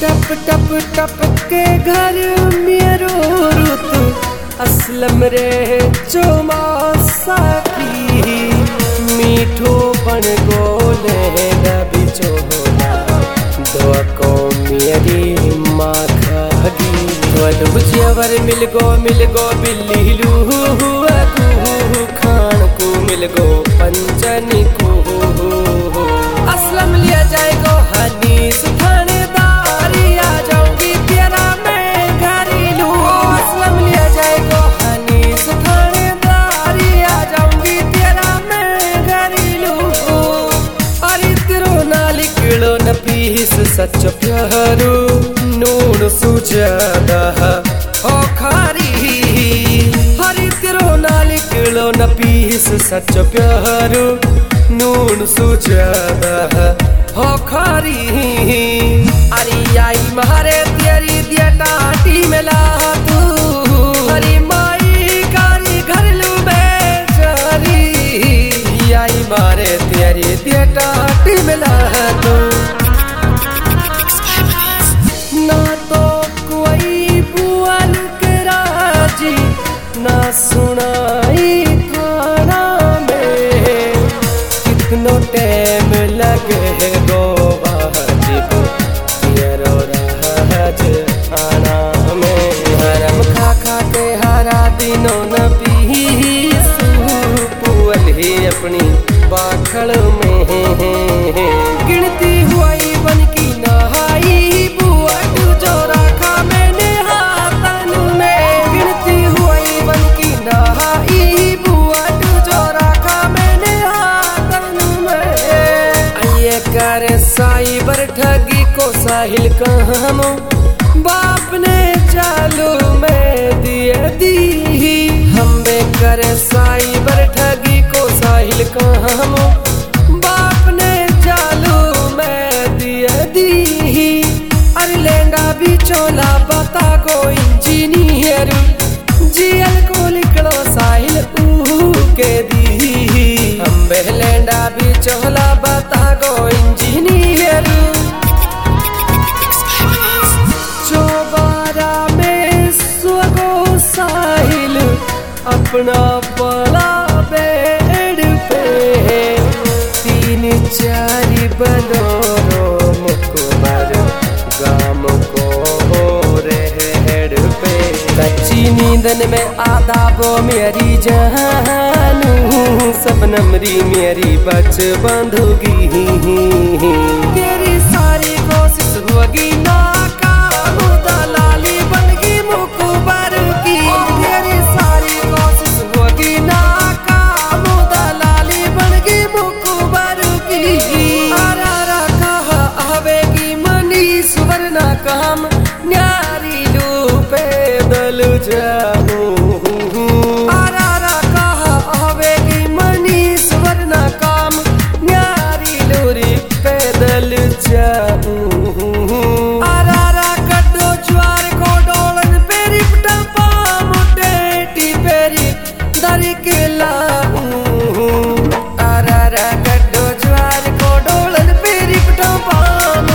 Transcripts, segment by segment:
टप टप टप के घर मेरो रुत असलम रे चौमासा की मीठो बन गोले नबी चोला दो को मेरी माँ खागी बुझियावर मिल गो बिल्ली लू खान को मिल गो पंचनी को असलम लिया जाएगो हनीस थानेदारी आ जाऊंगी तेरा मैं घरेलू असलम लिया जाएगो हनीस थानेदारी आ जाऊंगी तेरा मैं घरेलू अरे तेरो ना लिखड़ो न पीस सच प्यारो नून सुजादा ओ खारी हरी तेरो ना लिखड़ो न पीस सच प्यारो नून सुजादा हो खारी अरे आई महारे तेरी दिया टाटी में ला तू हरी माई कारी घर लू बेचारी आई मारे तेरी दिया टाटी में ला तू ना तो कोई बुआल के राजी ना सुनाई खाना में कितनो टाइम लगे गो वाजिब तेरो राज आना में हरम खा खा के हरा दिनों न पीसू पुअल ही अपनी बाखड़ में गिनती हुई बन की नहाई बुआ जो रखा मैंने हाथन में गिनती हुई बन की नहाई बुआ जो रखा मैंने हाथन में ये करे साइबर ठगी को साहिल काम बाप ने चालू में दिए दी हम करे साइबर ठगी को साहिल काम बाप ने चालू में दिए दी अरे लेंगा भी चोला बता को इंजीनियर जीएल को लिखड़ो साहिल के दी हम लेंडा भी चोला बता को इंजीनियर चौबारा में स्वगो साहिल अपना बड़ा बेड पे तीन चार बनोरो मुकुमार गाम को रेड पे कच्ची नींदन में आदाबो मेरी जानू सपनमरी मेरी बच बंधुगी तेरी सारी कोशिश होगी नाकाम दलाली बनगी मुकुबर की तेरी सारी कोशिश होगी नाकाम दलाली बनगी मुकुबर की आरा कहा आवेगी मनीष वरना काम न्यारी लू पैदल जाऊं आरा कहा आवेगी मनीष वरना काम न्यारी लूरी पैदल जाऊं आरा कड्डो ज्वार को डोलन पेरी पटा पाम टेटी पेरी दरी के लाऊं आरा कड्डो ज्वार को डोलन पेरी पटा पाम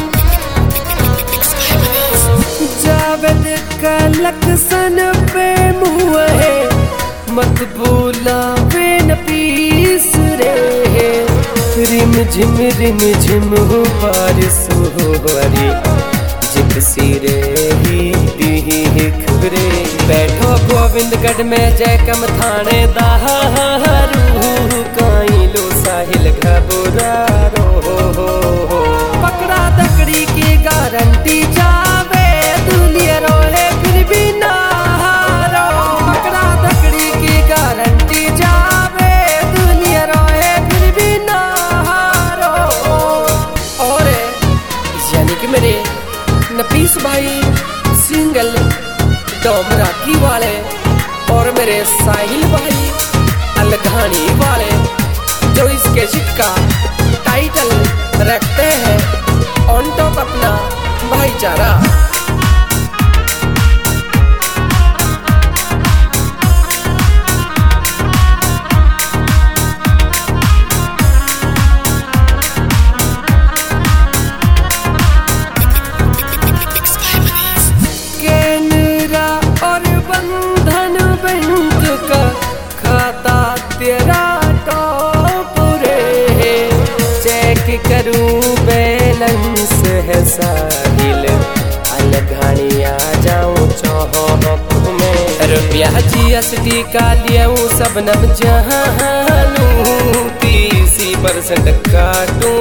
जावेद कलक सन पे मुँह है मत भूला वे न पीस रे रिम झिम बारिश हो रे जिप्सी रे ही खबरे बैठो गोविंदगढ़ में जय कम थाने दारू काई लो साहिल घबरा रो पकड़ा दकड़ी की गारंटी जावे दुलिया रोहे फिर भी ना हारो पकड़ा दकड़ी की गारंटी जावे दुलिया रोहे फिर भी ना हारो और यानी कि मेरे नफीस भाई सिंगल डोमराकी वाले और मेरे साहिल भाई अलघानी वाले जो इसके शिक्का टाइटल रखते हैं ऑन टॉप अपना भाईचारा। साहिल अलघानिया जाऊं चौक में रुपया GST का लियाऊं सबनम जहानू 30% काटूं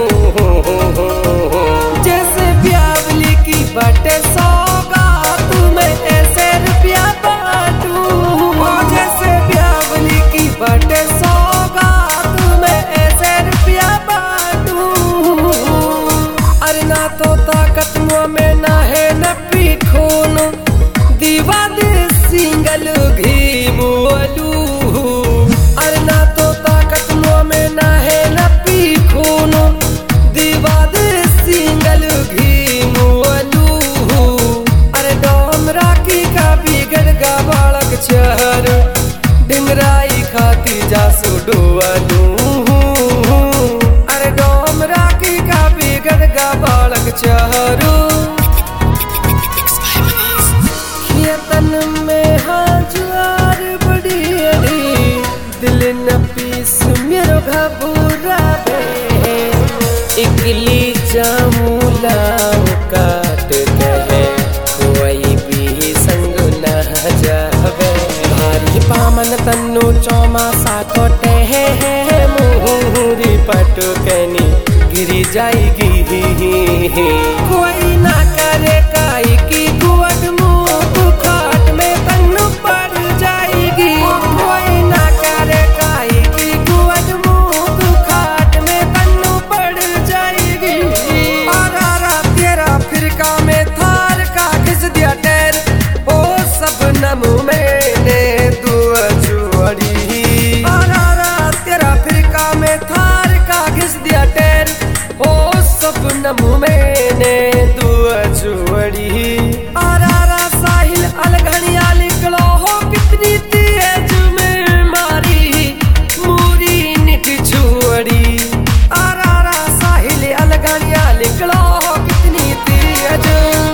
जैसे ब्यावली की बाटे सौगात में ऐसे रुपया बांटूं जैसे ब्यावली की बाटे सौगात में ऐसे रुपया बांटूं अरे ना तो ताकत मुँह में ना है न पी खून दीवा दे सिंगल घी मुअलू अरे ना तो ताकत मुँह में ना है न पी खून दीवा दे सिंगल घी मुअलू अरे डोम राखी का बिगड़ गा बालक चहर डिंगराई खाती जासू डुअलू अरे डोम राखी का बिगड़ गा बालक चहरू तन में हाजुआर बड़ी दिल न पीस मेरो घबूरा इकली जामूला काट कहे कोई भी संग न जावे भारी पामन तन्नु चौमासा कोटे मुहूरी पटकनी गिरी जाएगी कोई ना करे काई की गुवड खाट में तन्नु पड़ जाएगी कोई ना करे काई की गुवड खाट में तन्नु पड़ जाएगी आरा तेरा फिरका में थार का घिस दिया टैर ओ सब नमू मैंने दुआ जुड़ी आरा तेरा फिरका में थार का घिस दिया टैर ओ सब नमू मैंने दुआ जुड़ी आरा साहिल अलघनिया निकलो हो कितनी तेज में मारी मूरी निट छुड़ी आरा साहिल अलघनिया निकलो हो कितनी तेज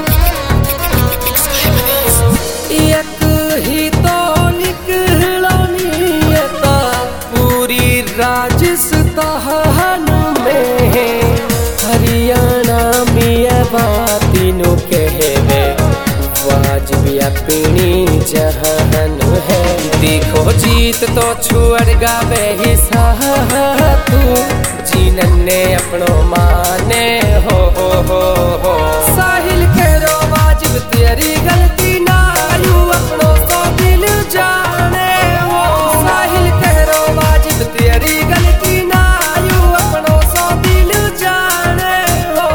एक ही तो निकलो नियता पूरी राजस्थान में हरियाणा मिया बातिनो कहवे वाजबी अपनी जहान है देखो जीत तो छुअड़ गावे ही तू जीनन ने अपनो माने हो साहिल करो वाजिब तेरी गलती ना यू अपनो तो दिल जाने हो साहिल करो वाजिब तेरी गलती ना यू अपनो तो दिल जाने हो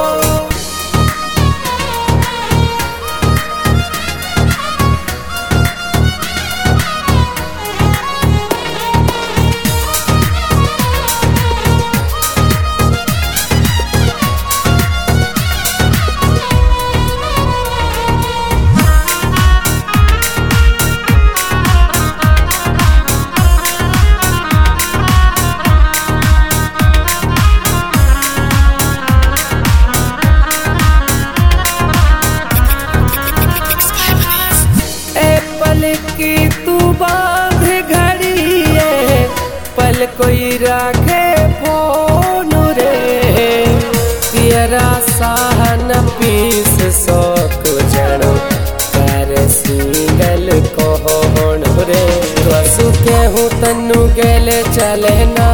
की तू बांध घड़ी है पल कोई राखे फोन रे तेरा सहन पीस शौक जनो कर सिंगल कौन रे वसु के हूँ तन्नु गेले चले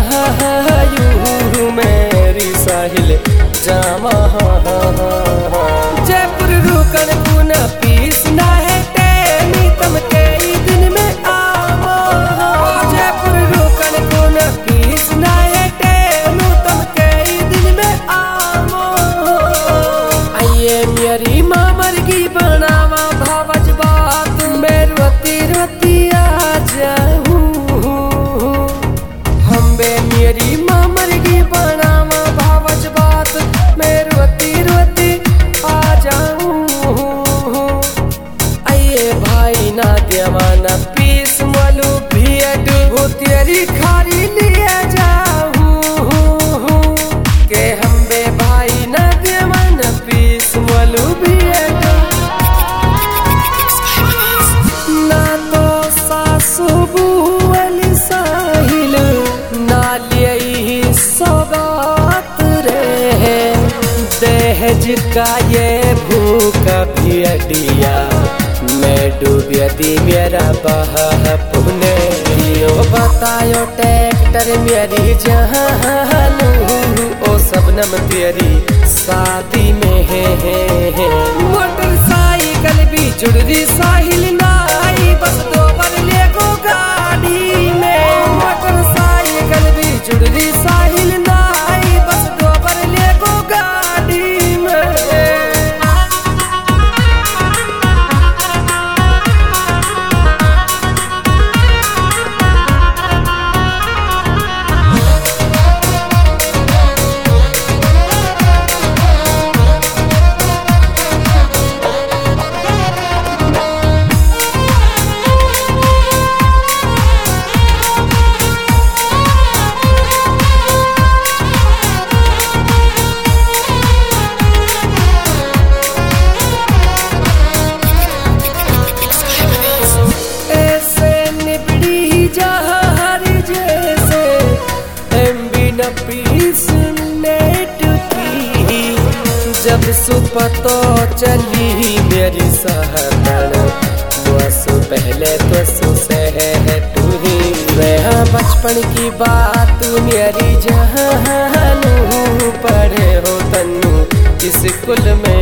नहायू मेरी साहिल जामा जयपुर रुकन पुना पीस ना है तम कई दिन में आवा जयपुर रुकन को न पीस ना है टेनु तम कई दिन में आवा आइए मेरी माँ मरगी बनावा भावज बात मैं रोती रोती आ जाऊं हम बे मेरी माँ मरगी बनावा भावज बात मैं रोती सहज का ये भूखा भी अडिया मैं डूबिया दी मेरा पुने यो बतायो ट्रैक्टर मेरी जहानू ओ सबनम तेरी शादी में है मोटरसाइकिल भी जुड़ रही साहिल नाई बस दो बर ले गो गाड़ी में मोटरसाइकिल भी जुड़ रही साहिल नाई बस दो बर ले गो गाड़ी में। जब सुपतो चली मेरी सहतन बसु पहले तो सुसे है तू ही वह बचपन की बात मेरी जहानू पढ़े हो तन्नू स्कूल में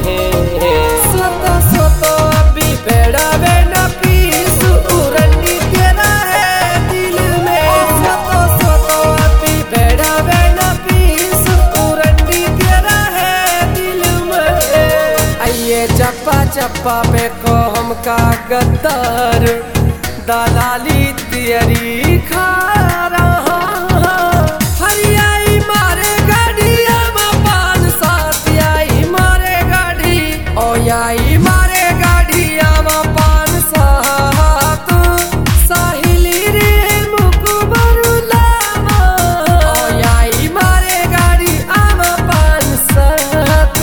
सोतो अभी बेड़ा बेड़ा पीस उरंडी तेरा है दिल में सोतो अभी बेड़ा बेड़ा पीस उरंडी तेरा है दिल में। आइए चप्पा चप्पा पे को हम का गद्दार दलाली तेरी खा रहा हरियाई मारे गाड़िया में पान साथ आई मारे गाड़ी ओ आई मारे गाड़िया में पान साथ साहिली रे मुकुबरुला ओ आई मारे गाड़ी आम पान साथ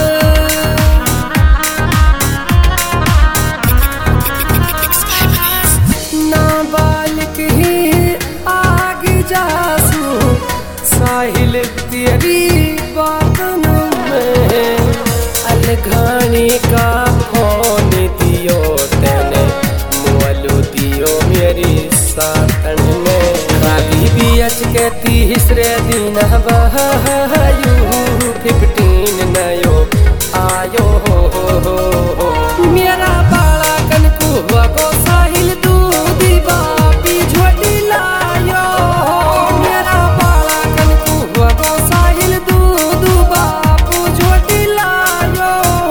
नाबालिग ही आग जासू साहिल तेरी बातन में अलघानी का फोन दियो तेने मोलू दियो मेरी सातन में खाली भी अच के तीसरे दिन बहायू 15 नयो आयो हो मेरा बाला कनकू को साहिल दूधी बापी झोटी लायो मेरा बाला कनकू को साहिल दूध बापू झोटी लायो।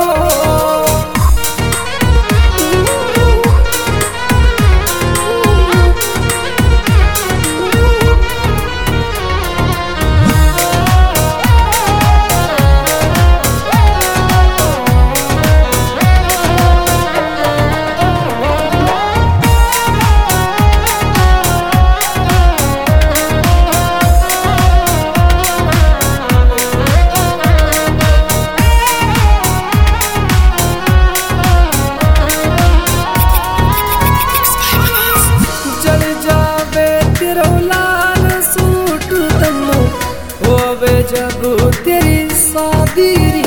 जल जावे तेरो लाल सूट तन्नू होवे जब तेरी शादी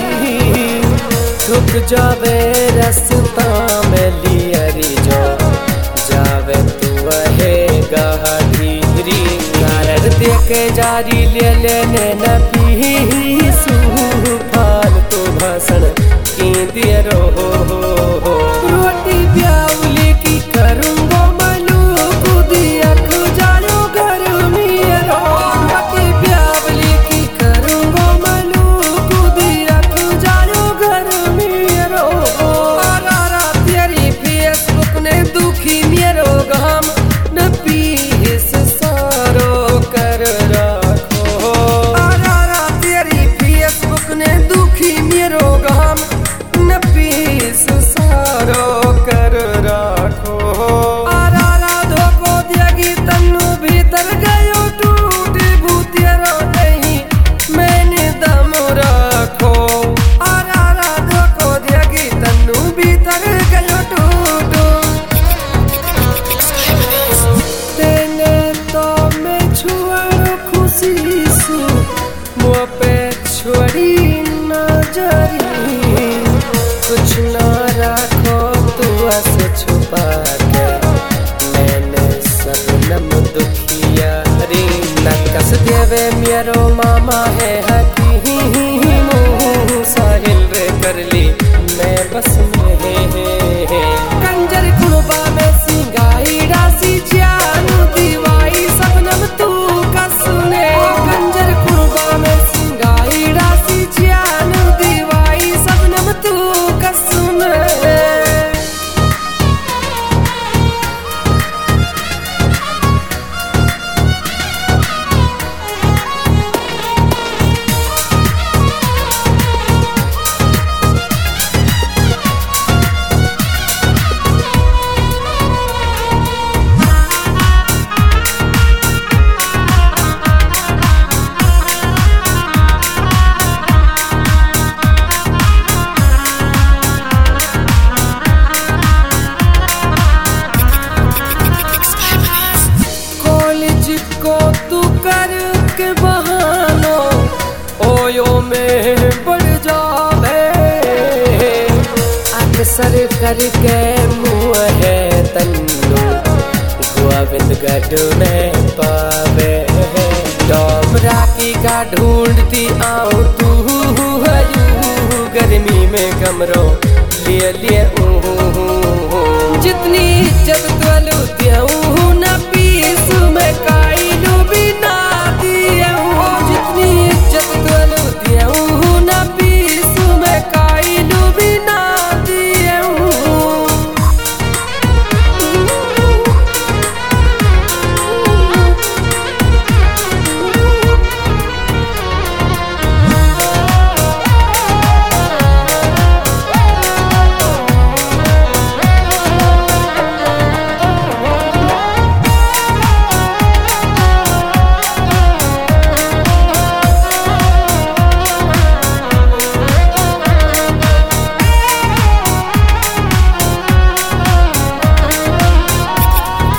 झुक जावे रास्ता में लियरी जो जावे तू है गाढ़ी कारण देखे जारी ले लेने न पीसू फालतू भाषण की दे रो रोटी प्याउली की करूँगो मलू कुदिया खुजालो घर मेरो रोटी प्याउली की करूँगो मलू कुदिया खुजालो घर मेरो आरा तेरी फेसबुक ने दुखी मेरो गम न पीस सारो कर रखो आरा तेरी फेसबुक ने दुखी मेरो गम न पीस करो मामा है हकीम साहिल रे कर ली मैं बस में कंजर कुड़बा में सिंगाई रासी जान दीवाई सबनम तू का सुने कंजर कुड़बा में सिंगाई रासी जान दीवाई सबनम तू का सुने को तू कर के बहानो ओयो में बढ़ जावे अक्सर करके मुँह है तन्नू गोविंद गढ़ में पावे डोमरा की का ढूंढती आओ तू गर्मी में कमरों लिए लिए जितनी इज्जत तो लूटिया